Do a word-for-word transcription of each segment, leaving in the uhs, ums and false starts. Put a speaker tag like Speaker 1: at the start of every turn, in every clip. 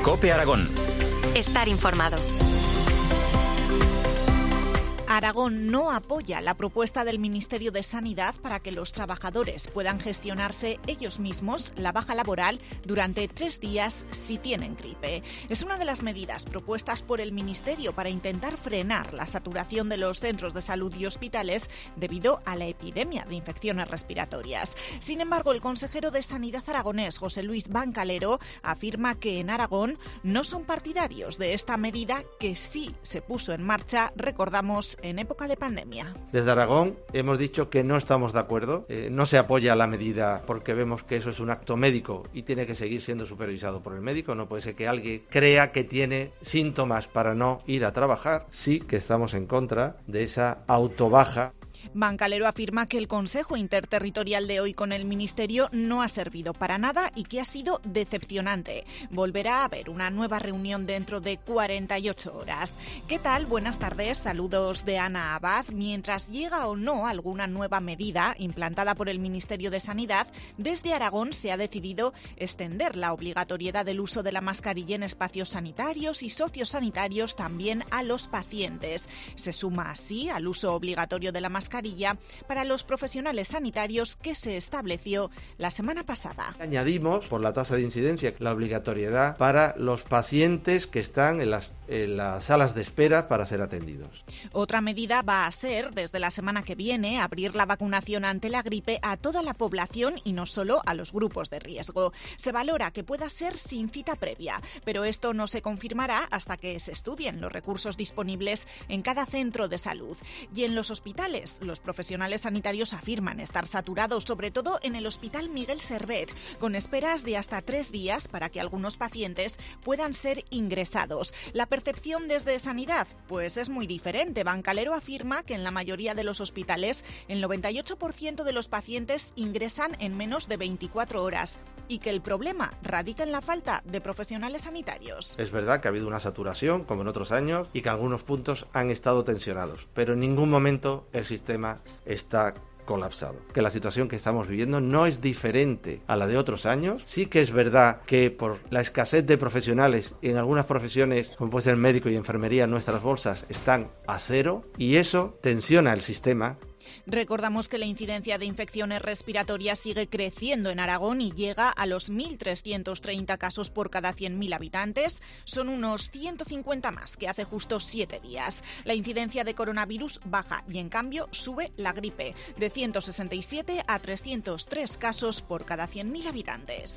Speaker 1: COPE Aragón.
Speaker 2: Estar informado.
Speaker 3: Aragón no apoya la propuesta del Ministerio de Sanidad para que los trabajadores puedan gestionarse ellos mismos la baja laboral durante tres días si tienen gripe. Es una de las medidas propuestas por el Ministerio para intentar frenar la saturación de los centros de salud y hospitales debido a la epidemia de infecciones respiratorias. Sin embargo, el consejero de Sanidad aragonés, José Luis Bancalero, afirma que en Aragón no son partidarios de esta medida que sí se puso en marcha, recordamos, en época de pandemia.
Speaker 4: Desde Aragón hemos dicho que no estamos de acuerdo, eh, no se apoya la medida porque vemos que eso es un acto médico y tiene que seguir siendo supervisado por el médico. No puede ser que alguien crea que tiene síntomas para no ir a trabajar. Sí que estamos en contra de esa autobaja.
Speaker 3: Bancalero afirma que el Consejo Interterritorial de hoy con el Ministerio no ha servido para nada y que ha sido decepcionante. Volverá a haber una nueva reunión dentro de cuarenta y ocho horas. ¿Qué tal? Buenas tardes, saludos de Ana Abad. Mientras llega o no alguna nueva medida implantada por el Ministerio de Sanidad, desde Aragón se ha decidido extender la obligatoriedad del uso de la mascarilla en espacios sanitarios y sociosanitarios también a los pacientes. Se suma así al uso obligatorio de la mascarilla mascarilla para los profesionales sanitarios que se estableció la semana pasada.
Speaker 4: Añadimos, por la tasa de incidencia, la obligatoriedad para los pacientes que están en las, en las salas de espera para ser atendidos.
Speaker 3: Otra medida va a ser, desde la semana que viene, abrir la vacunación ante la gripe a toda la población y no solo a los grupos de riesgo. Se valora que pueda ser sin cita previa, pero esto no se confirmará hasta que se estudien los recursos disponibles en cada centro de salud. Y en los hospitales, los profesionales sanitarios afirman estar saturados, sobre todo en el Hospital Miguel Servet, con esperas de hasta tres días para que algunos pacientes puedan ser ingresados. La percepción desde Sanidad, pues es muy diferente. Bancalero afirma que en la mayoría de los hospitales el noventa y ocho por ciento de los pacientes ingresan en menos de veinticuatro horas y que el problema radica en la falta de profesionales sanitarios.
Speaker 4: Es verdad que ha habido una saturación, como en otros años, y que algunos puntos han estado tensionados, pero en ningún momento el sistema está colapsado. Que la situación que estamos viviendo no es diferente a la de otros años. Sí que es verdad que por la escasez de profesionales en algunas profesiones, como puede ser médico y enfermería, nuestras bolsas están a cero y eso tensiona el sistema.
Speaker 3: Recordamos que la incidencia de infecciones respiratorias sigue creciendo en Aragón y llega a los mil trescientos treinta casos por cada cien mil habitantes. Son unos ciento cincuenta más que hace justo siete días. La incidencia de coronavirus baja y, en cambio, sube la gripe, de ciento sesenta y siete a trescientos tres casos por cada cien mil habitantes.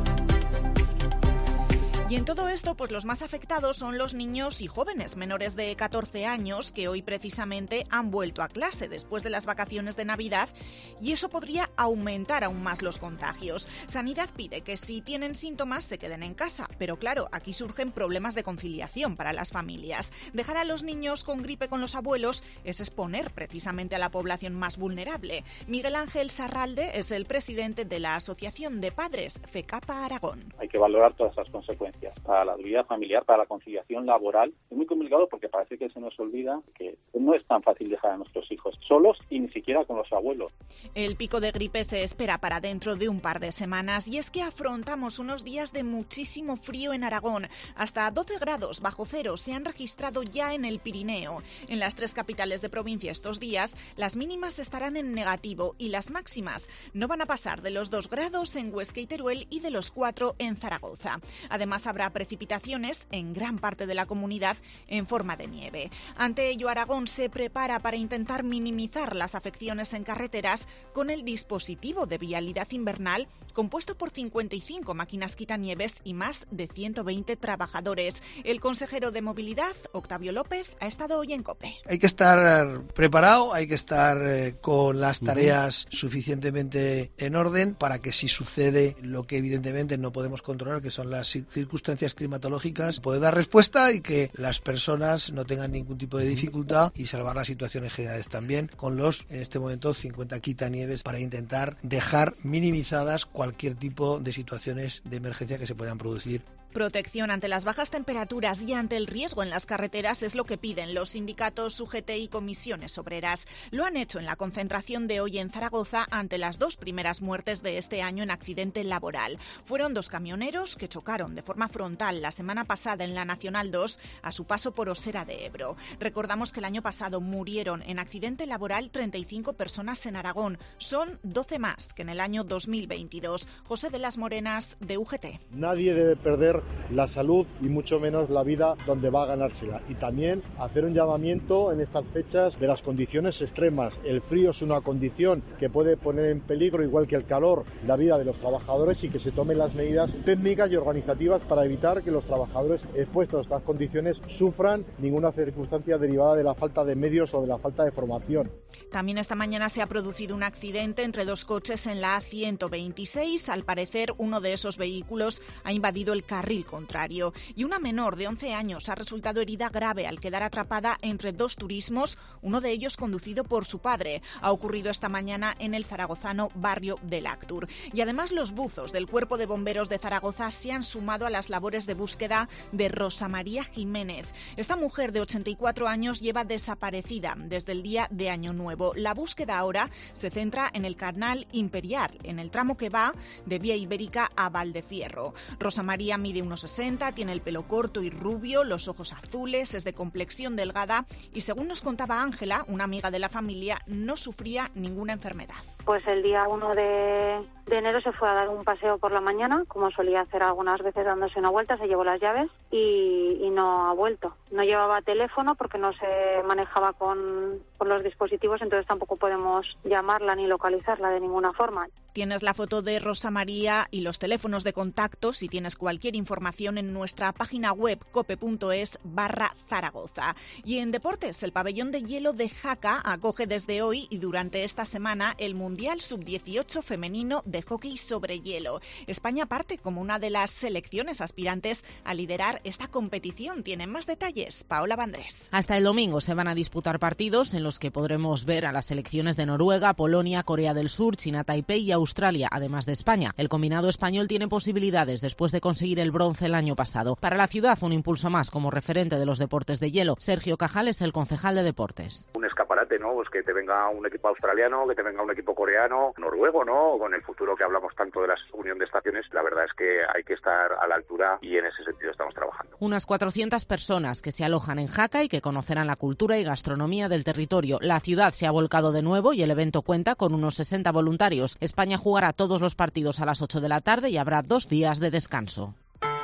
Speaker 3: Y en todo esto, pues los más afectados son los niños y jóvenes menores de catorce años que hoy precisamente han vuelto a clase después de las vacaciones de Navidad y eso podría aumentar aún más los contagios. Sanidad pide que si tienen síntomas se queden en casa, pero claro, aquí surgen problemas de conciliación para las familias. Dejar a los niños con gripe con los abuelos es exponer precisamente a la población más vulnerable. Miguel Ángel Sarralde es el presidente de la Asociación de Padres FECAPA Aragón.
Speaker 5: Hay que valorar todas esas consecuencias. Para la vida familiar, para la conciliación laboral. Es muy complicado porque parece que se nos olvida que no es tan fácil dejar a nuestros hijos solos y ni siquiera con los abuelos.
Speaker 3: El pico de gripe se espera para dentro de un par de semanas y es que afrontamos unos días de muchísimo frío en Aragón. Hasta doce grados bajo cero se han registrado ya en el Pirineo. En las tres capitales de provincia estos días, las mínimas estarán en negativo y las máximas no van a pasar de los dos grados en Huesca y Teruel y de los cuatro en Zaragoza. Además, habrá precipitaciones en gran parte de la comunidad en forma de nieve. Ante ello, Aragón se prepara para intentar minimizar las afecciones en carreteras con el dispositivo de vialidad invernal compuesto por cincuenta y cinco máquinas quitanieves y más de ciento veinte trabajadores. El consejero de Movilidad, Octavio López, ha estado hoy en COPE.
Speaker 6: Hay que estar preparado, hay que estar eh, con las tareas uh-huh. suficientemente en orden para que si sucede lo que evidentemente no podemos controlar, que son las circunstancias climatológicas, poder dar respuesta y que las personas no tengan ningún tipo de dificultad y salvar las situaciones generales también con los, en este momento, cincuenta quitanieves para intentar dejar minimizadas cualquier tipo de situaciones de emergencia que se puedan producir
Speaker 3: Protección ante las bajas temperaturas y ante el riesgo en las carreteras es lo que piden los sindicatos U G T y comisiones obreras. Lo han hecho en la concentración de hoy en Zaragoza ante las dos primeras muertes de este año en accidente laboral. Fueron dos camioneros que chocaron de forma frontal la semana pasada en la Nacional dos a su paso por Osera de Ebro. Recordamos que el año pasado murieron en accidente laboral treinta y cinco personas en Aragón. Son doce más que en el año dos mil veintidós. José de las Morenas, de U G T.
Speaker 1: Nadie debe perder la salud y mucho menos la vida donde va a ganársela. Y también hacer un llamamiento en estas fechas de las condiciones extremas. El frío es una condición que puede poner en peligro, igual que el calor, la vida de los trabajadores, y que se tomen las medidas técnicas y organizativas para evitar que los trabajadores expuestos a estas condiciones sufran ninguna circunstancia derivada de la falta de medios o de la falta de formación.
Speaker 3: También esta mañana se ha producido un accidente entre dos coches en la A ciento veintiséis. Al parecer, uno de esos vehículos ha invadido el carril contrario. Y una menor de once años ha resultado herida grave al quedar atrapada entre dos turismos, uno de ellos conducido por su padre. Ha ocurrido esta mañana en el zaragozano barrio del Actur. Y además, los buzos del Cuerpo de Bomberos de Zaragoza se han sumado a las labores de búsqueda de Rosa María Jiménez. Esta mujer de ochenta y cuatro años lleva desaparecida desde el día de Año Nuevo. La búsqueda ahora se centra en el Canal Imperial, en el tramo que va de Vía Ibérica a Valdefierro. Rosa María mide uno sesenta, tiene el pelo corto y rubio, los ojos azules, es de complexión delgada y, según nos contaba Ángela, una amiga de la familia, no sufría ninguna enfermedad.
Speaker 7: Pues el día uno de, de enero se fue a dar un paseo por la mañana, como solía hacer algunas veces dándose una vuelta, se llevó las llaves y, y no ha vuelto. No llevaba teléfono porque no se manejaba con, con los dispositivos, entonces tampoco podemos llamarla ni localizarla de ninguna forma.
Speaker 3: Tienes la foto de Rosa María y los teléfonos de contacto si tienes cualquier información en nuestra página web cope.es barra Zaragoza. Y en deportes, el pabellón de hielo de Jaca acoge desde hoy y durante esta semana el Mundial sub dieciocho femenino de hockey sobre hielo. España parte como una de las selecciones aspirantes a liderar esta competición. Tienen más detalles Paola Vandrés.
Speaker 8: Hasta el domingo se van a disputar partidos en los que podremos ver a las selecciones de Noruega, Polonia, Corea del Sur, China Taipei y Australia, además de España. El combinado español tiene posibilidades después de conseguir el bronce el año pasado. Para la ciudad, un impulso más como referente de los deportes de hielo. Sergio Cajal es el concejal de deportes.
Speaker 9: Un escaparate, ¿no? Pues que te venga un equipo australiano, que te venga un equipo coreano, noruego, ¿no? Con el futuro que hablamos tanto de la unión de estaciones, la verdad es que hay que estar a la altura y en ese sentido estamos trabajando.
Speaker 8: Unas cuatrocientas personas que se alojan en Jaca y que conocerán la cultura y gastronomía del territorio. La ciudad se ha volcado de nuevo y el evento cuenta con unos sesenta voluntarios. España jugará todos los partidos a las ocho de la tarde y habrá dos días de descanso.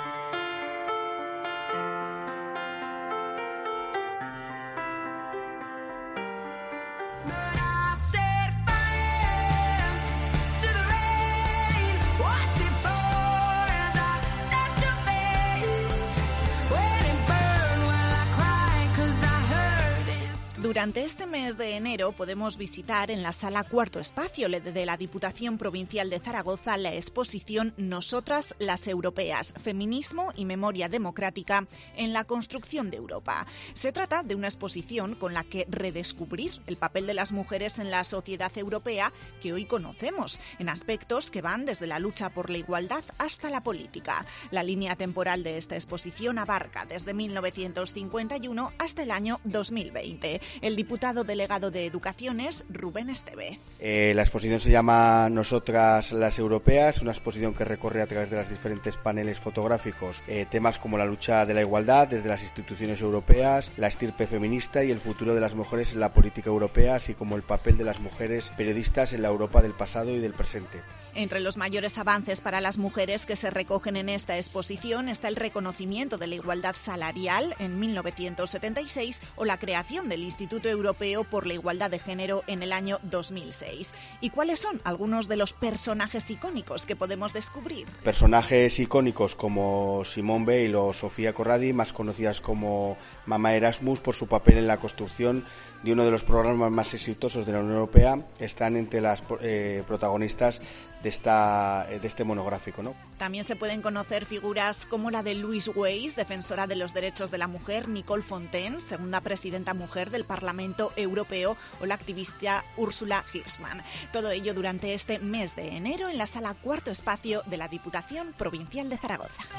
Speaker 3: Durante este mes de enero podemos visitar en la Sala Cuarto Espacio de la Diputación Provincial de Zaragoza la exposición Nosotras las Europeas, Feminismo y Memoria Democrática en la Construcción de Europa. Se trata de una exposición con la que redescubrir el papel de las mujeres en la sociedad europea que hoy conocemos, en aspectos que van desde la lucha por la igualdad hasta la política. La línea temporal de esta exposición abarca desde mil novecientos cincuenta y uno hasta el año dos mil veinte. El diputado delegado de Educación es Rubén Estevez.
Speaker 10: Eh, la exposición se llama Nosotras las Europeas, una exposición que recorre a través de los diferentes paneles fotográficos eh, temas como la lucha de la igualdad desde las instituciones europeas, la estirpe feminista y el futuro de las mujeres en la política europea, así como el papel de las mujeres periodistas en la Europa del pasado y del presente.
Speaker 3: Entre los mayores avances para las mujeres que se recogen en esta exposición está el reconocimiento de la igualdad salarial en mil novecientos setenta y seis o la creación del Instituto Europeo por la Igualdad de Género en el año dos mil seis. ¿Y cuáles son algunos de los personajes icónicos que podemos descubrir?
Speaker 10: Personajes icónicos como Simone Veil o Sofía Corradi, más conocidas como Mamá Erasmus por su papel en la construcción de uno de los programas más exitosos de la Unión Europea, están entre las eh, protagonistas de esta de este monográfico, ¿no?
Speaker 3: También se pueden conocer figuras como la de Louise Weiss, defensora de los derechos de la mujer, Nicole Fontaine, segunda presidenta mujer del Parlamento Europeo, o la activista Ursula Hirschmann. Todo ello durante este mes de enero en la Sala Cuarto Espacio de la Diputación Provincial de Zaragoza.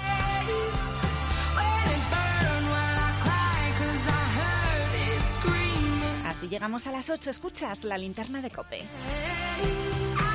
Speaker 3: Así llegamos a las ocho. Escuchas la linterna de COPE.